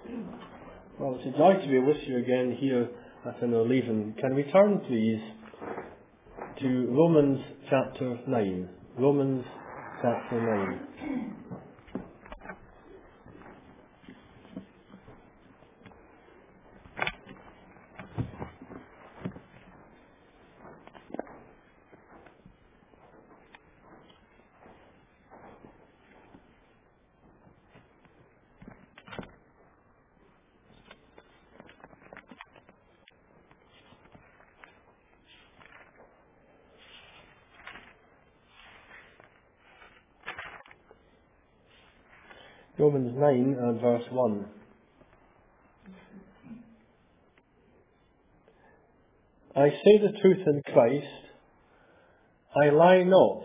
Well, it's a joy to be with you again here at Inner Leaven. Can we turn, please, to Romans chapter 9. Romans chapter 9. Romans 9 and verse 1. I say the truth in Christ, I lie not.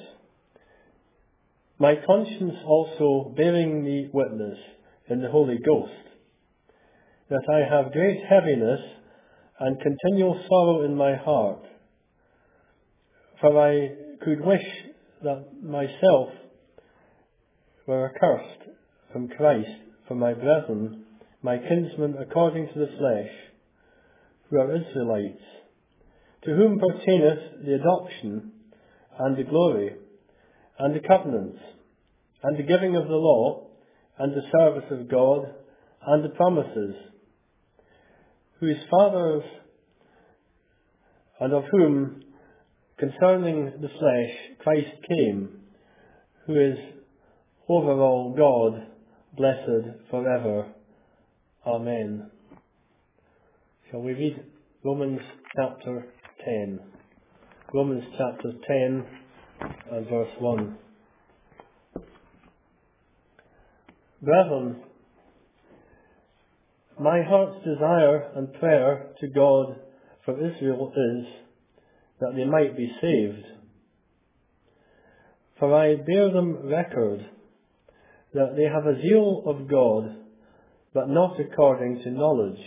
My conscience also bearing me witness in the Holy Ghost, that I have great heaviness and continual sorrow in my heart. For I could wish that myself were accursed from Christ for my brethren, my kinsmen according to the flesh, who are Israelites, to whom pertaineth the adoption, and the glory, and the covenants, and the giving of the law, and the service of God, and the promises, whose fathers, and of whom concerning the flesh Christ came, who is over all God, blessed forever. Amen. Shall we read Romans chapter 10? Romans chapter 10 and verse 1. Brethren, my heart's desire and prayer to God for Israel is that they might be saved. For I bear them record that they have a zeal of God, but not according to knowledge.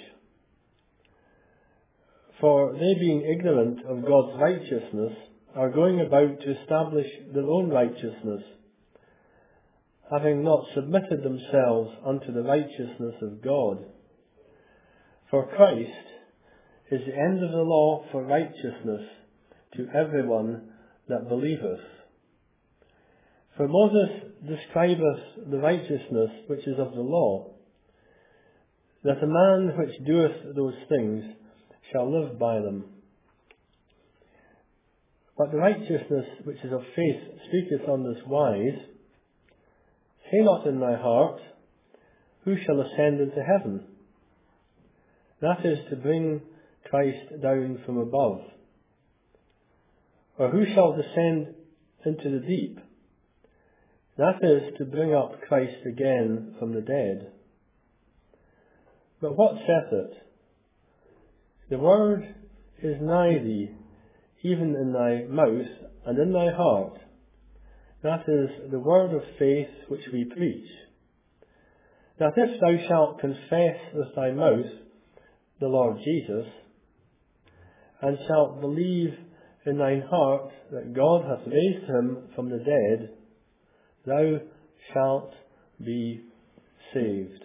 For they, being ignorant of God's righteousness, are going about to establish their own righteousness, having not submitted themselves unto the righteousness of God. For Christ is the end of the law for righteousness to everyone that believeth. For Moses describeth the righteousness which is of the law, that a man which doeth those things shall live by them. But the righteousness which is of faith speaketh on this wise, say not in thy heart, who shall ascend into heaven? That is to bring Christ down from above. Or who shall descend into the deep? That is to bring up Christ again from the dead. But what saith it? The word is nigh thee, even in thy mouth and in thy heart. That is the word of faith which we preach. That if thou shalt confess with thy mouth the Lord Jesus, and shalt believe in thine heart that God hath raised him from the dead, thou shalt be saved.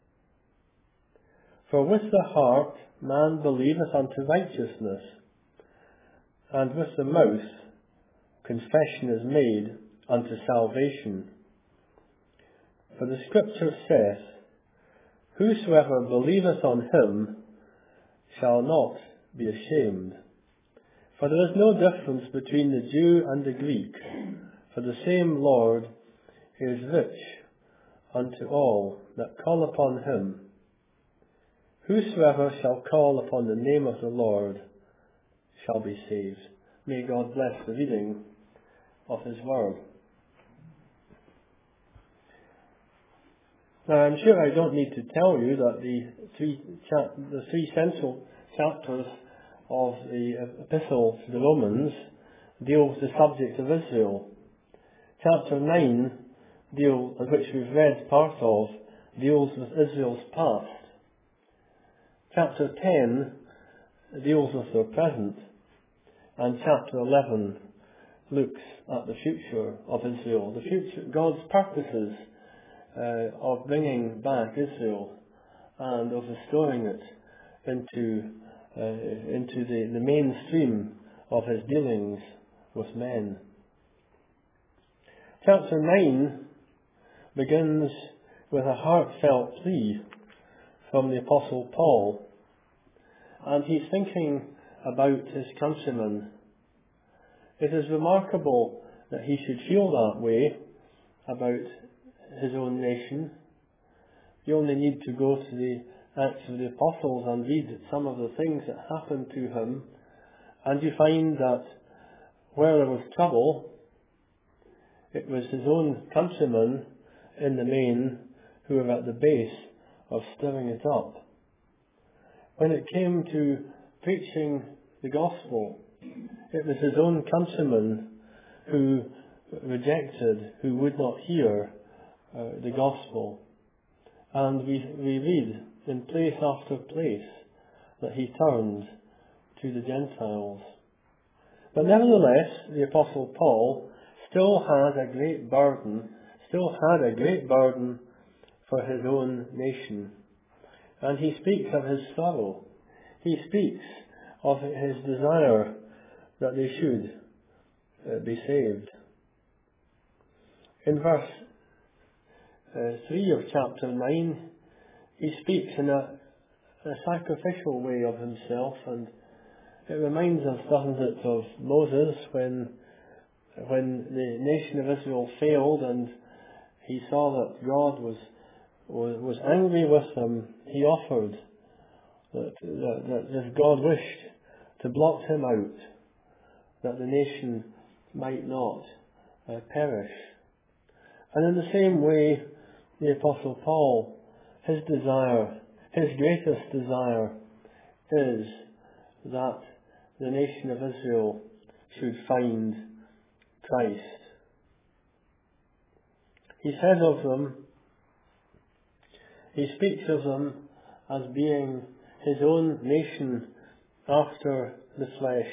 For with the heart man believeth unto righteousness, and with the mouth confession is made unto salvation. For the Scripture saith, whosoever believeth on him shall not be ashamed. For there is no difference between the Jew and the Greek, for the same Lord is rich unto all that call upon him. Whosoever shall call upon the name of the Lord shall be saved. May God bless the reading of his word. Now, I'm sure I don't need to tell you that the three central chapters of the epistle to the Romans deal with the subject of Israel. Chapter 9, which we've read part of, deals with Israel's past. Chapter 10 deals with their present, and chapter 11 looks at the future of Israel, the future, God's purposes of bringing back Israel and of restoring it into the mainstream of his dealings with men. Chapter 9 begins with a heartfelt plea from the Apostle Paul, and he's thinking about his countrymen. It is remarkable that he should feel that way about his own nation. You only need to go to the Acts of the Apostles and read some of the things that happened to him, and you find that where there was trouble, it was his own countrymen in the main who were at the base of stirring it up. When it came to preaching the gospel, it was his own countrymen who rejected, who would not hear the gospel. And we read in place after place that he turned to the Gentiles. But nevertheless, the Apostle Paul still had a great burden for his own nation. And he speaks of his sorrow. He speaks of his desire that they should be saved. In verse 3 of chapter 9, he speaks in a sacrificial way of himself, and it reminds us, doesn't it, of Moses when the nation of Israel failed and he saw that God was angry with them. He offered that if God wished to blot him out, that the nation might not perish. And in the same way, the Apostle Paul, his greatest desire is that the nation of Israel should find Christ. He says of them, he speaks of them as being his own nation after the flesh.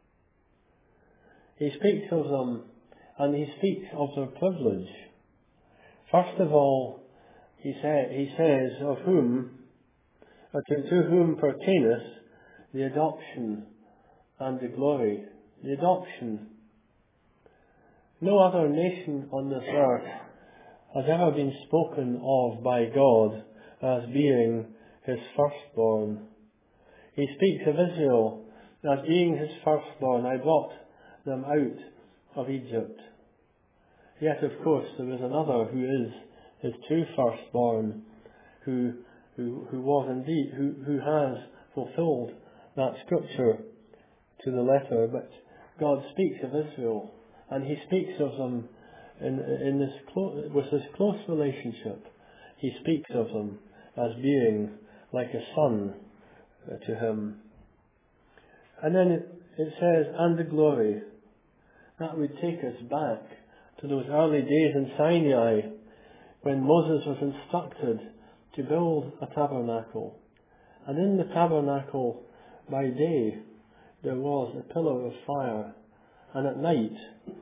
He speaks of them, and he speaks of their privilege. First of all, he says of whom, to whom pertaineth the adoption and the glory. The adoption. No other nation on this earth has ever been spoken of by God as being his firstborn. He speaks of Israel as being his firstborn. I brought them out of Egypt. Yet, of course, there is another who is his true firstborn, who was indeed, who has fulfilled that scripture to the letter. But God speaks of Israel, and he speaks of them with this close relationship. He speaks of them as being like a son to him. And then it says, and the glory. That would take us back to those early days in Sinai when Moses was instructed to build a tabernacle. And in the tabernacle by day there was a pillar of fire, and at night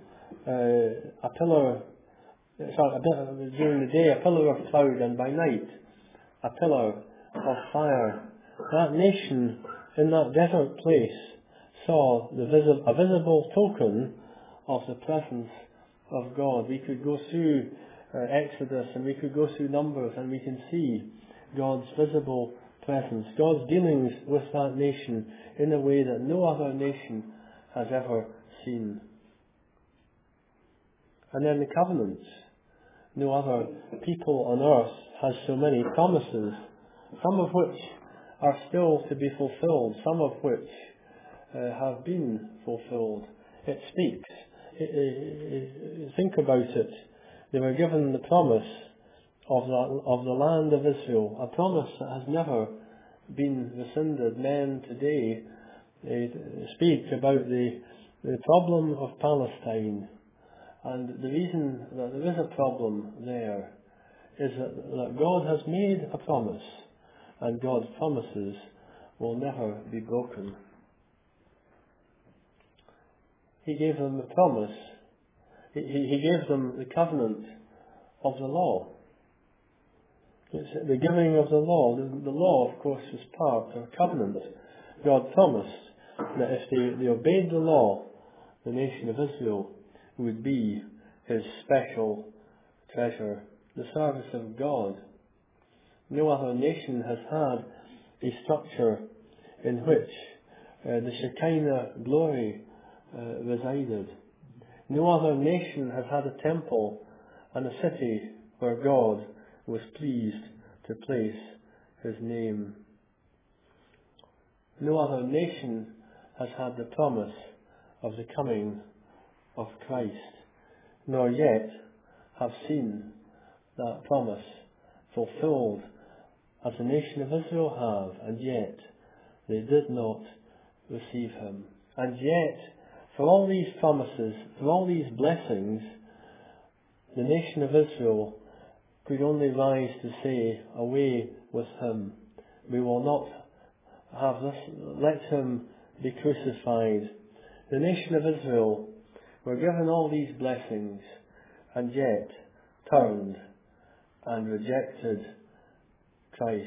during the day a pillar of cloud, and by night a pillar of fire. That nation in that desert place saw a visible token of the presence of God. We could go through Exodus and we could go through Numbers and we can see God's visible presence, God's dealings with that nation in a way that no other nation has ever seen. And then the covenants. No other people on earth has so many promises, some of which are still to be fulfilled, some of which have been fulfilled. It speaks. Think about it. They were given the promise of the land of Israel, a promise that has never been rescinded. Men today speak about the problem of Palestine, and the reason that there is a problem there is that God has made a promise, and God's promises will never be broken. He gave them the promise. He gave them the covenant of the law. It's the giving of the law. The law, of course, was part of covenant. God promised that if they obeyed the law, the nation of Israel would be his special treasure, the service of God. No other nation has had a structure in which the Shekinah glory resided. No other nation has had a temple and a city where God was pleased to place his name. No other nation has had the promise of the coming of Christ, nor yet have seen that promise fulfilled as the nation of Israel have, and yet they did not receive him. And yet, for all these promises, for all these blessings, the nation of Israel could only rise to say, away with him. We will not have this, let him be crucified. The nation of Israel were given all these blessings and yet turned and rejected Christ.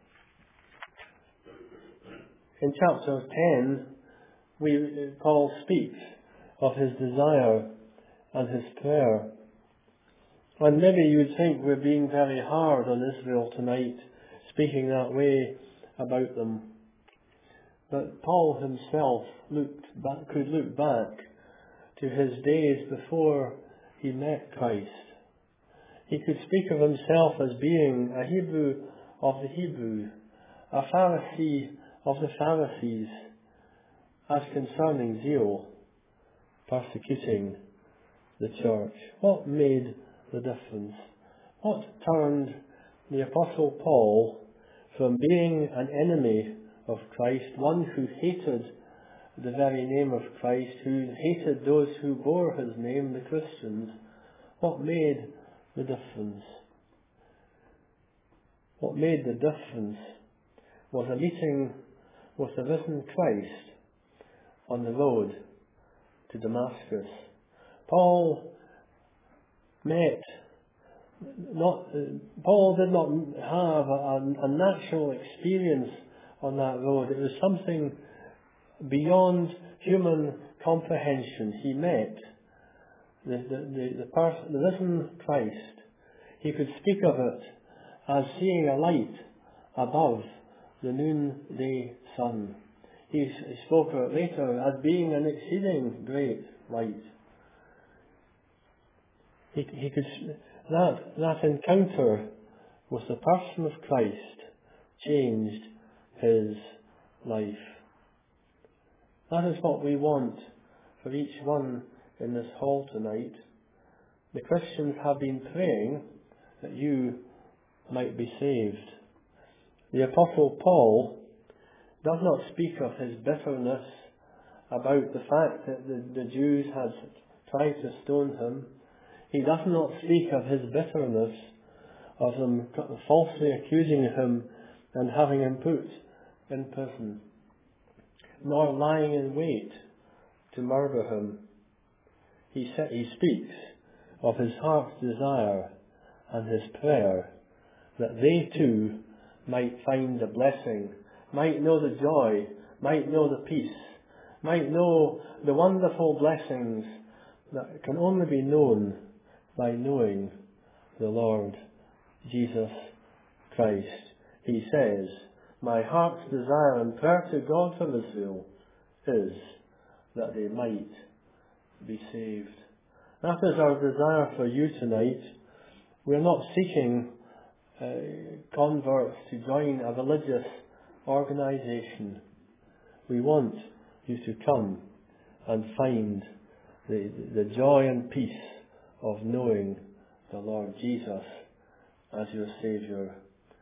In chapter 10, Paul speaks of his desire and his prayer. And maybe you would think we're being very hard on Israel tonight, speaking that way about them. But Paul himself could look back to his days before he met Christ. He could speak of himself as being a Hebrew of the Hebrews, a Pharisee of the Pharisees, as concerning zeal, persecuting the church. What made the difference? What turned the Apostle Paul from being an enemy of Christ, one who hated the very name of Christ, who hated those who bore his name, the Christians? What made the difference? What made the difference was a meeting with the risen Christ on the road to Damascus. Paul did not have a natural experience on that road. It was something beyond human comprehension. He met the risen Christ. He could speak of it as seeing a light above the noonday sun. He spoke of it later as being an exceeding great light. That encounter with the person of Christ changed his life. That is what we want for each one in this hall tonight. The Christians have been praying that you might be saved. The Apostle Paul does not speak of his bitterness about the fact that the Jews had tried to stone him. He does not speak of his bitterness of them falsely accusing him and having him put in prison, nor lying in wait to murder him. He speaks of his heart's desire and his prayer that they too might find the blessing, might know the joy, might know the peace, might know the wonderful blessings that can only be known by knowing the Lord Jesus Christ. He says, my heart's desire and prayer to God for Israel is that they might be saved. That is our desire for you tonight. We are not seeking converts to join a religious organisation. We want you to come and find the joy and peace of knowing the Lord Jesus as your Saviour.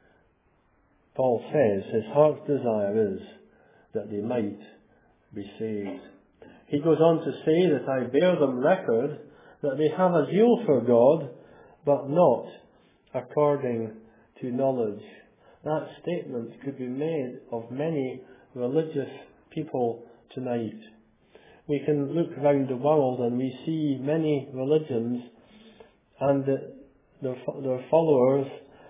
Paul says his heart's desire is that they might be saved. He goes on to say that I bear them record that they have a zeal for God, but not according to knowledge. That statement could be made of many religious people tonight. We can look around the world and we see many religions and their followers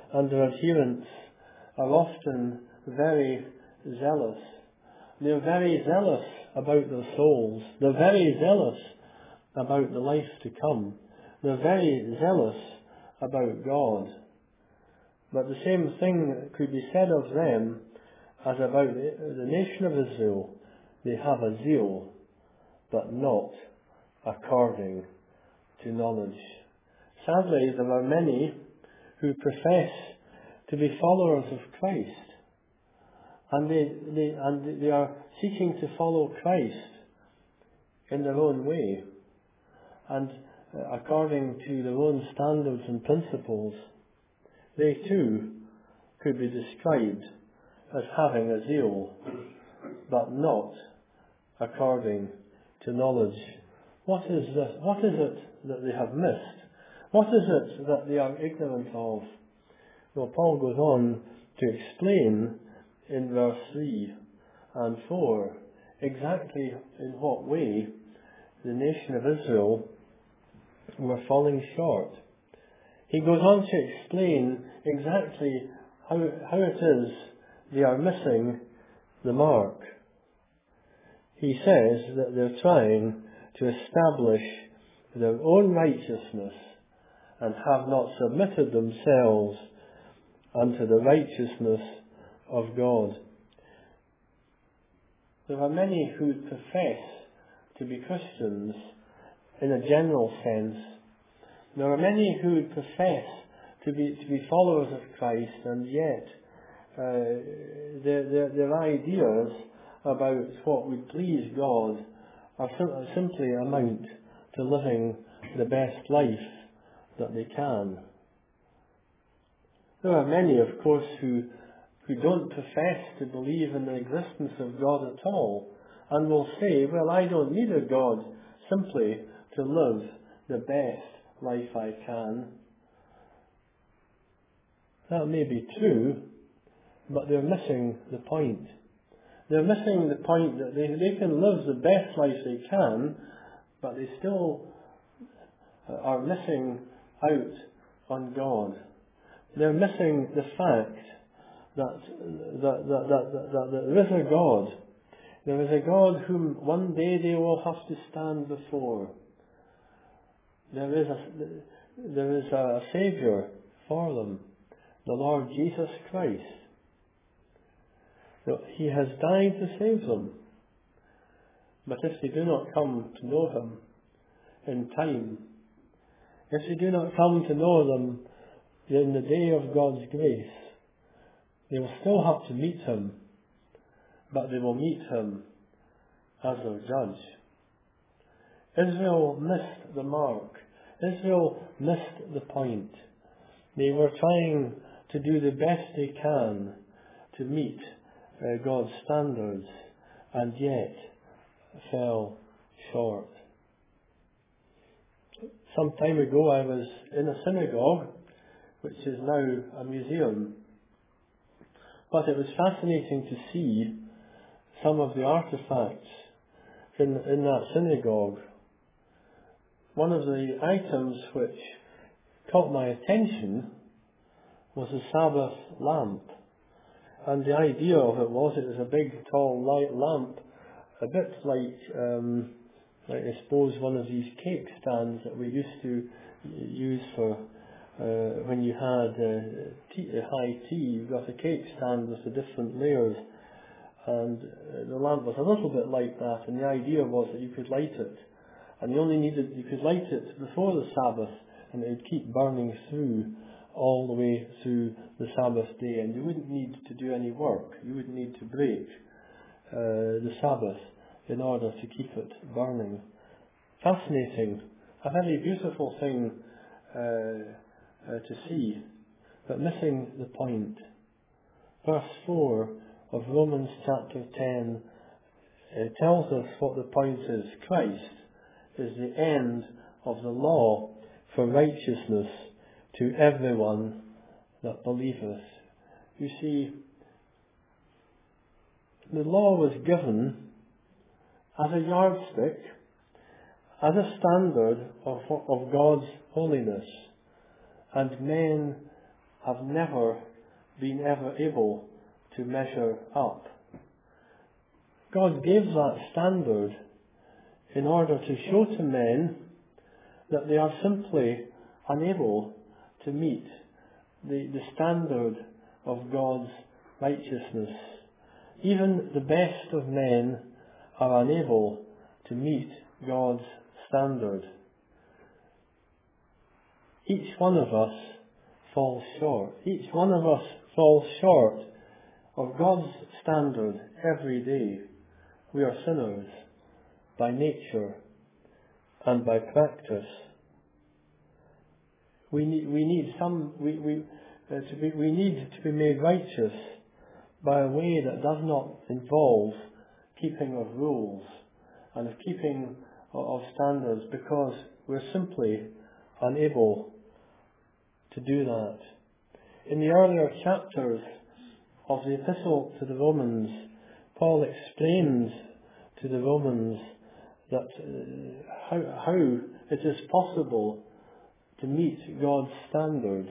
and their adherents are often very zealous. They're very zealous about their souls. They're very zealous about the life to come. They're very zealous about God. But the same thing could be said of them as about the nation of Israel. They have a zeal, but not according to knowledge. Sadly, there are many who profess to be followers of Christ, and they are seeking to follow Christ in their own way and according to their own standards and principles. They too could be described as having a zeal, but not according to knowledge. What is it that they have missed? What is it that they are ignorant of? Well, Paul goes on to explain in verse 3 and 4 exactly in what way the nation of Israel were falling short. He goes on to explain exactly how it is they are missing the mark. He says that they're trying to establish their own righteousness and have not submitted themselves unto the righteousness of God. There are many who profess to be Christians in a general sense. There are many who profess to be followers of Christ, and yet their ideas about what would please God are simply amount to living the best life that they can. There are many, of course, who don't profess to believe in the existence of God at all, and will say, well, I don't need a God simply to live the best life I can. That may be true, but they're missing the point. They're missing the point that they can live the best life they can, but they still are missing out on God. They're missing the fact that there is a God. There is a God whom one day they will have to stand before. There is a Saviour for them, the Lord Jesus Christ. So He has died to save them. But if they do not come to know Him in time, if they do not come to know them in the day of God's grace, they will still have to meet Him, but they will meet Him as their judge. Israel missed the mark. Israel missed the point. They were trying to do the best they can to meet God's standards, and yet fell short. Some time ago I was in a synagogue, which is now a museum. But it was fascinating to see some of the artifacts in that synagogue. One of the items which caught my attention was a Sabbath lamp. And the idea of it was a big, tall, light lamp, a bit like I suppose one of these cake stands that we used to use for when you had high tea. You got a cake stand with the different layers, and the lamp was a little bit like that. And the idea was that you could light it, and you could light it before the Sabbath, and it would keep burning through all the way through the Sabbath day, and you wouldn't need to do any work. You wouldn't need to break the Sabbath in order to keep it burning. Fascinating, a very beautiful thing to see, but missing the point. Verse 4 of Romans chapter 10 tells us what the point is. Christ is the end of the law for righteousness to everyone that believeth. You see, the law was given as a yardstick, as a standard of God's holiness, and men have never been ever able to measure up. God gave that standard in order to show to men that they are simply unable to meet the standard of God's righteousness. Even the best of men are unable to meet God's standard. Each one of us falls short. Each one of us falls short of God's standard every day. We are sinners by nature and by practice. We need to be made righteous by a way that does not involve keeping of rules and of keeping of standards, because we're simply unable to do that. In the earlier chapters of the Epistle to the Romans, Paul explains to the Romans that how it is possible to meet God's standards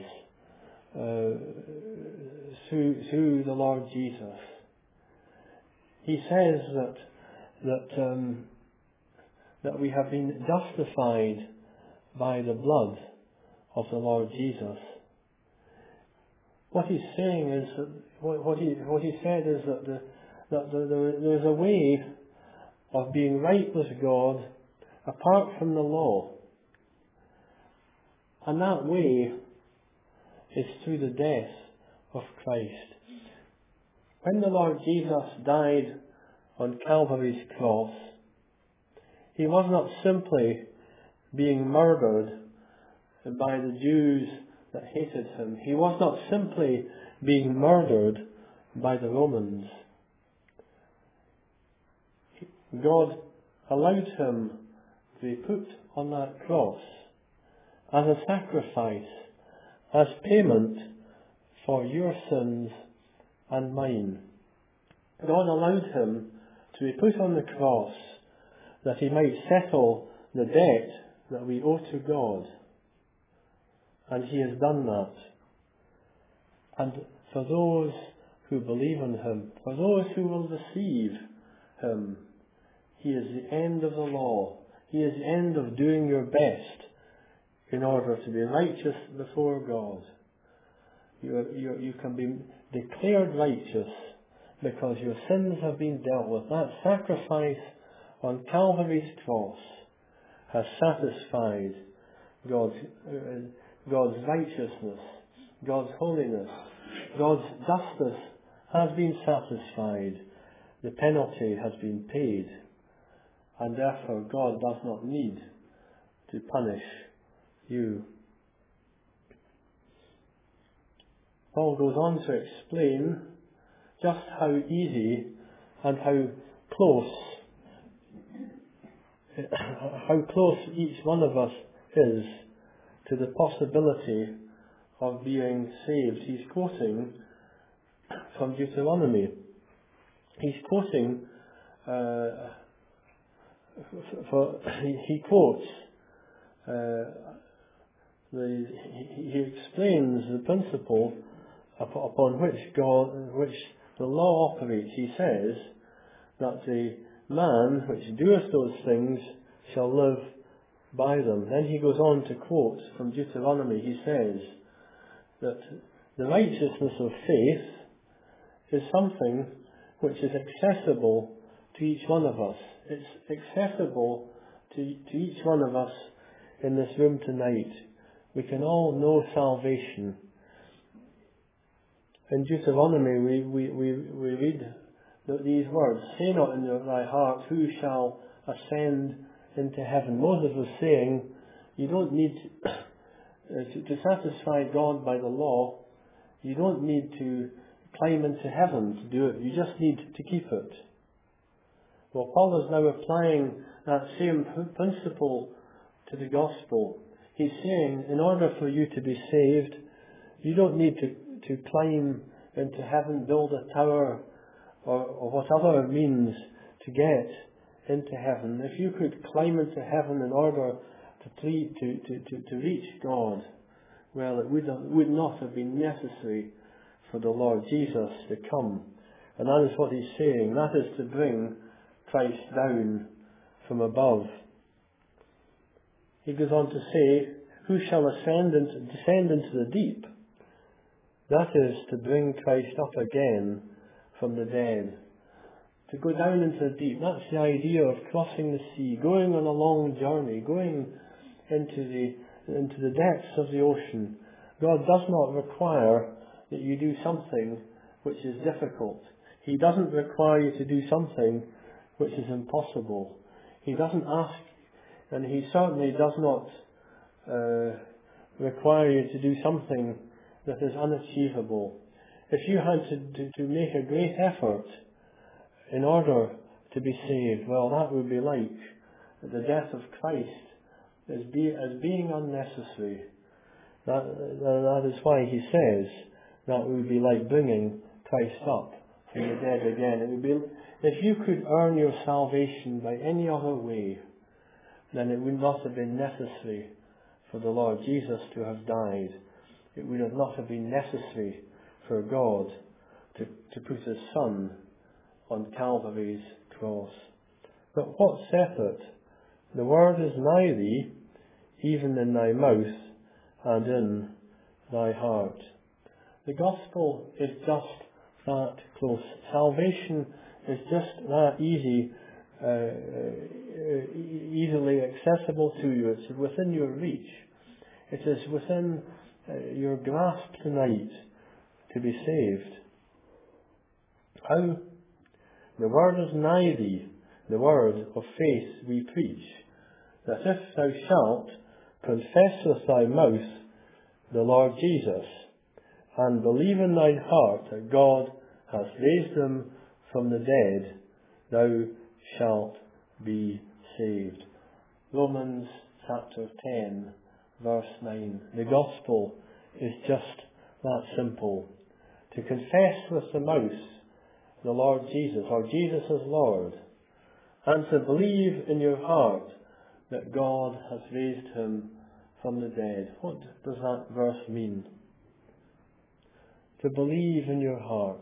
through the Lord Jesus. He says that we have been justified by the blood of the Lord Jesus. What he's saying is that what he said is that there is a way of being right with God apart from the law, and that way is through the death of Christ. When the Lord Jesus died on Calvary's cross, he was not simply being murdered by the Jews that hated him. He was not simply being murdered by the Romans. God allowed him to be put on that cross as a sacrifice, as payment for your sins and mine. God allowed him to be put on the cross that he might settle the debt that we owe to God. And he has done that. And for those who believe in him, for those who will receive him, he is the end of the law. He is the end of doing your best in order to be righteous before God. You can be declared righteous because your sins have been dealt with. That sacrifice on Calvary's cross has satisfied God's righteousness, God's holiness, God's justice has been satisfied. The penalty has been paid, and therefore God does not need to punish you. Paul goes on to explain just how easy and how close each one of us is to the possibility of being saved. He's quoting from Deuteronomy. He explains the principle upon which the law operates. He says that the man which doeth those things shall live by them. Then he goes on to quote from Deuteronomy. He says that the righteousness of faith is something which is accessible to each one of us. It's accessible to each one of us in this room tonight. We can all know salvation. In Deuteronomy we read these words, "Say not in thy heart, who shall ascend into heaven." Moses was saying, you don't need to satisfy God by the law. You don't need to climb into heaven to do it. You just need to keep it. Well, Paul is now applying that same principle to the gospel. He's saying, in order for you to be saved, you don't need to climb into heaven, build a tower, or whatever means to get into heaven. If you could climb into heaven in order to reach God well, it would not have been necessary for the Lord Jesus to come. And that is what he's saying. That is to bring Christ down from above. He goes on to say, who shall descend into the deep? That is to bring Christ up again from the dead. To go down into the deep, that's the idea of crossing the sea, going on a long journey, going into the depths of the ocean. God does not require that you do something which is difficult. He doesn't require you to do something which is impossible. He doesn't ask, and he certainly does not require you to do something that is unachievable. If you had to make a great effort in order to be saved, well, that would be like the death of Christ as being unnecessary. That is why he says that would be like bringing Christ up from the dead again. It would be, if you could earn your salvation by any other way, then it would not have been necessary for the Lord Jesus to have died. It would have not have been necessary for God to put his Son on Calvary's cross. But what saith it? The word is nigh thee, even in thy mouth and in thy heart. The gospel is just that close. Salvation is just that easily accessible to you. It's within your reach. It is within your grasp tonight to be saved. How? The word is nigh thee, the word of faith we preach, that if thou shalt confess with thy mouth the Lord Jesus, and believe in thine heart that God hath raised him from the dead, thou shalt be saved. Romans chapter 10, verse 9. The gospel is just that simple. To confess with the mouth the Lord Jesus, or Jesus is Lord, and to believe in your heart that God has raised him from the dead. What does that verse mean? To believe in your heart.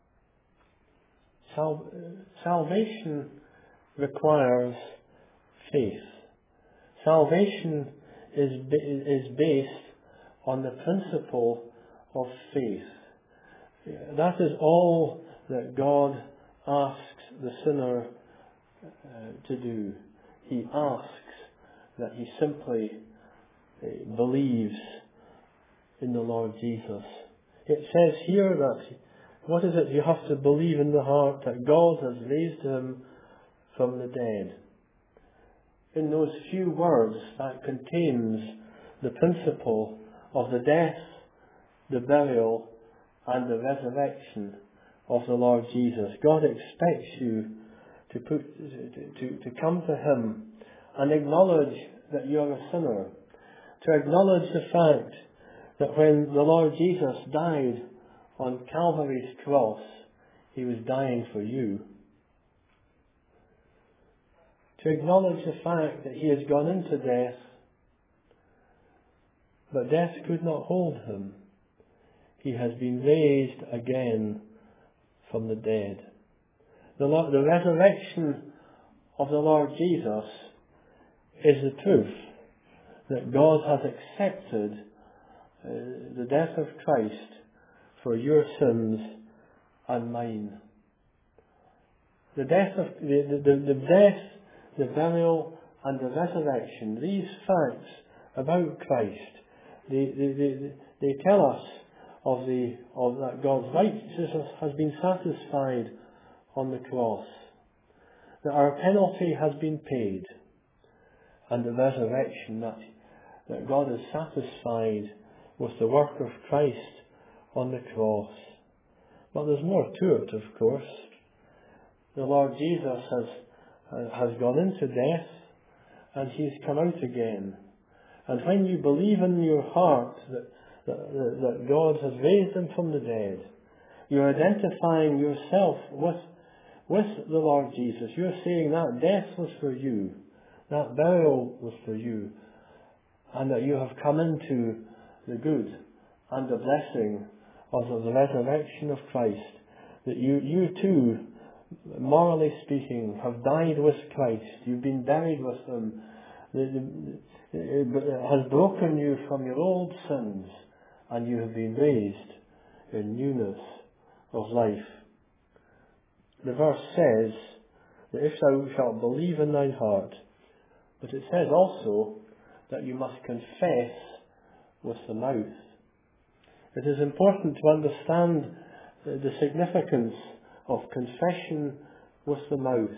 Salvation requires faith. Salvation is based on the principle of faith. That is all that God asks the sinner to do. He asks that he simply believes in the Lord Jesus. It says here that, what is it you have to believe in the heart? That God has raised him from the dead. In those few words, that contains the principle of the death, the burial, and the resurrection of the Lord Jesus. God expects you to come to him and acknowledge that you are a sinner. To acknowledge the fact that when the Lord Jesus died on Calvary's cross, he was dying for you. To acknowledge the fact that he has gone into death, but death could not hold him. He has been raised again from the dead. The resurrection of the Lord Jesus is the proof that God has accepted the death of Christ for your sins and mine. The death, the burial, and the resurrection, these facts about Christ, they tell us of that God's righteousness has been satisfied on the cross, that our penalty has been paid, and the resurrection, that God is satisfied with the work of Christ on the cross. But there's more to it, of course. The Lord Jesus has gone into death, and he's come out again. And when you believe in your heart that God has raised him from the dead, you're identifying yourself with the Lord Jesus. You're saying that death was for you, that burial was for you, and that you have come into the good and the blessing of the resurrection of Christ, that you too, morally speaking, have died with Christ. You've been buried with Him. It has broken you from your old sins, and you have been raised in newness of life. The verse says that if thou shalt believe in thine heart, but it says also that you must confess with the mouth. It is important to understand the significance of confession with the mouth.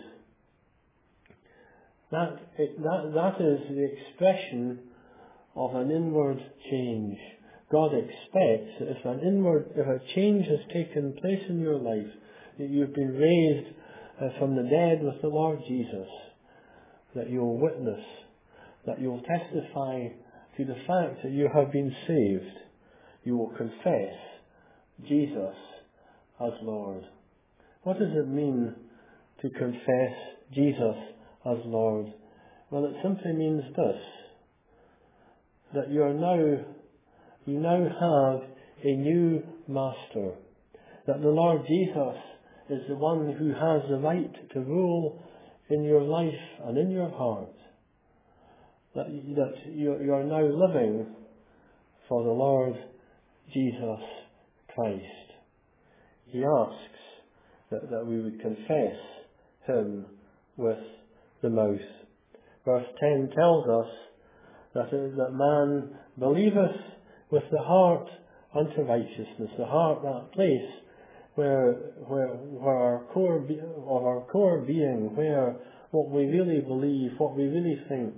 That is the expression of an inward change. God expects that if a change has taken place in your life, that you've been raised from the dead with the Lord Jesus, that you'll witness, that you'll testify to the fact that you have been saved. You will confess Jesus as Lord. What does it mean to confess Jesus as Lord? Well, it simply means this, that you now have a new master, that the Lord Jesus is the one who has the right to rule in your life and in your heart, that you are now living for the Lord Jesus Christ. He asks that we would confess Him with the mouth. Verse 10 tells us that man believeth with the heart unto righteousness, the heart, that place where our core being, where what we really believe, what we really think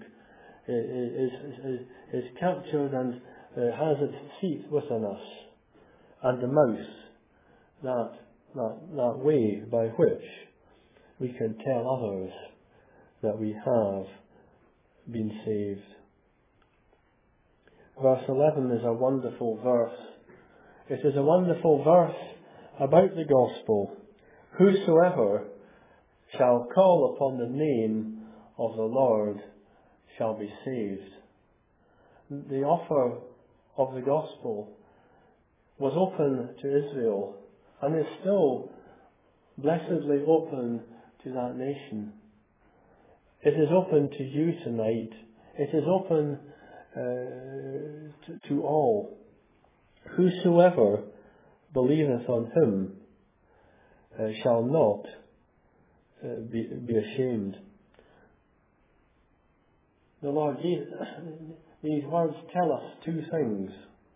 is captured and has its seat within us, and the mouth, that way by which we can tell others that we have been saved. Verse 11 is a wonderful verse. It is a wonderful verse about the gospel. Whosoever shall call upon the name of the Lord shall be saved. The offer of the gospel was open to Israel and is still blessedly open to that nation. It is open to you tonight. It is open to all. Whosoever believeth on Him shall not be ashamed. The Lord Jesus, these words tell us two things.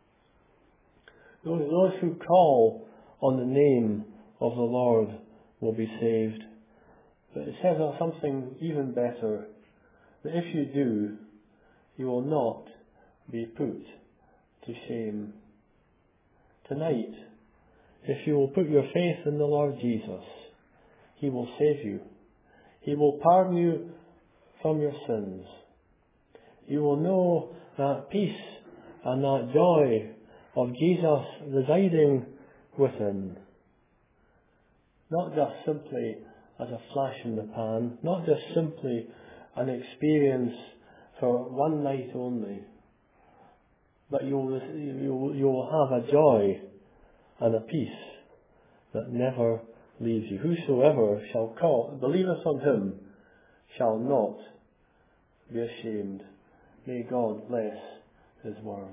Those who call on the name of the Lord will be saved. But it says something even better, that if you do, you will not be put to shame. Tonight, if you will put your faith in the Lord Jesus, He will save you. He will pardon you from your sins. You will know that peace and that joy of Jesus residing within. Not just simply as a flash in the pan, not just simply an experience for one night only, but you will have a joy and a peace that never leaves you. Whosoever shall believeth on Him shall not be ashamed. May God bless His word.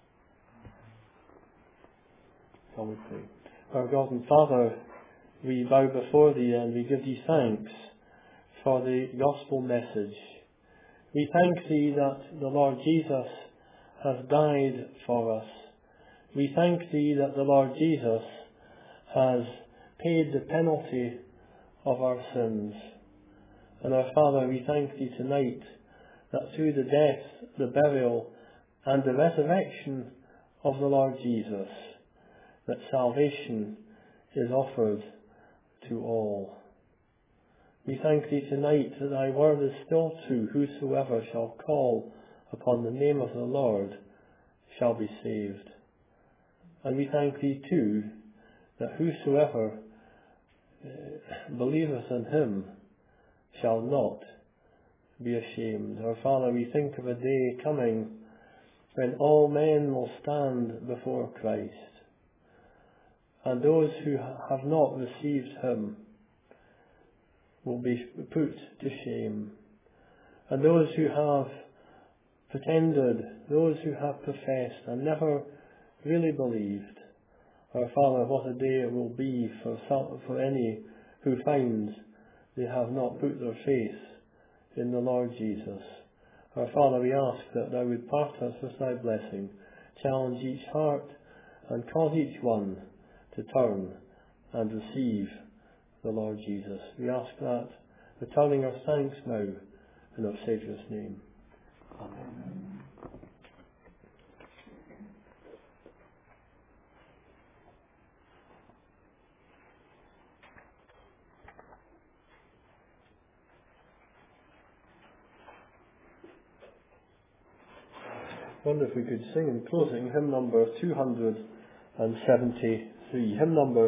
Shall we pray? Our God and Father, we bow before Thee and we give Thee thanks for the gospel message. We thank Thee that the Lord Jesus has died for us. We thank Thee that the Lord Jesus has paid the penalty of our sins. And our Father, we thank Thee tonight that through the death, the burial, and the resurrection of the Lord Jesus, that salvation is offered to all. We thank Thee tonight that Thy word is still true. Whosoever shall call upon the name of the Lord shall be saved. And we thank Thee too that whosoever believeth in Him shall not be ashamed. Our Father, we think of a day coming when all men will stand before Christ, and those who have not received him will be put to shame, and those who have pretended, those who have professed and never really believed. Our Father, what a day it will be for any who find they have not put their faith in the Lord Jesus. Our Father, we ask that thou would part us with thy blessing, challenge each heart, and cause each one to turn and receive the Lord Jesus. We ask that, returning our thanks now in our Saviour's name. Amen. I wonder if we could sing in closing hymn number 273. Hymn number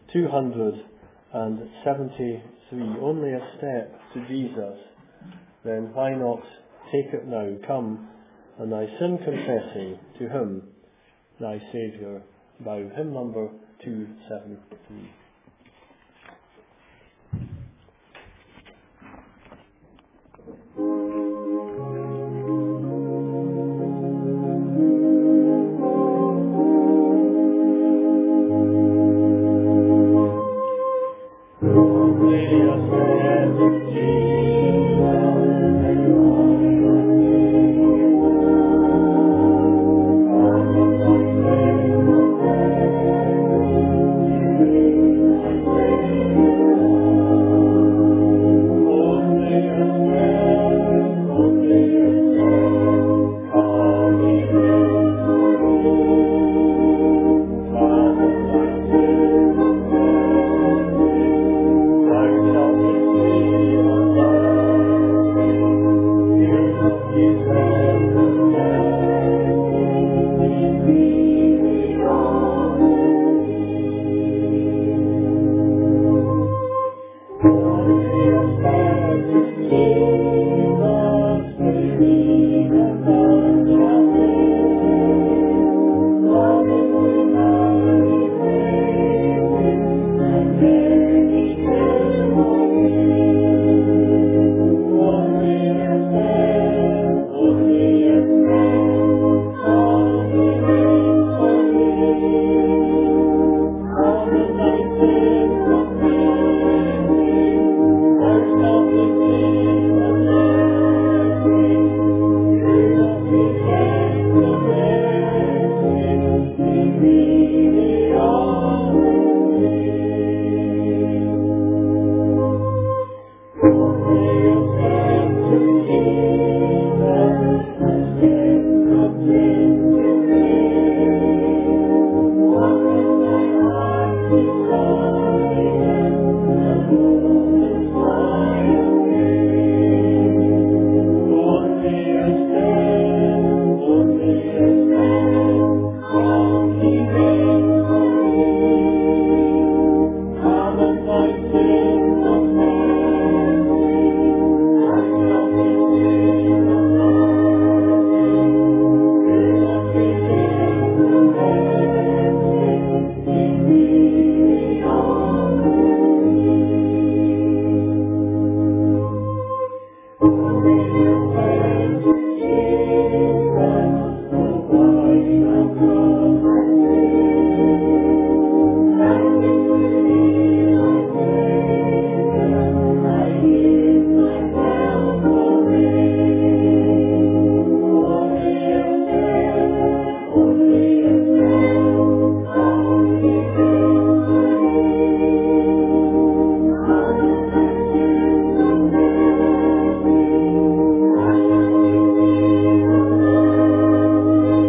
273, Only a Step to Jesus. Then why not take it now? Come, and thy sin confessing, to him, thy Saviour, bow. Hymn number 273.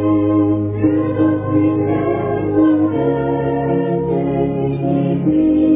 Amen.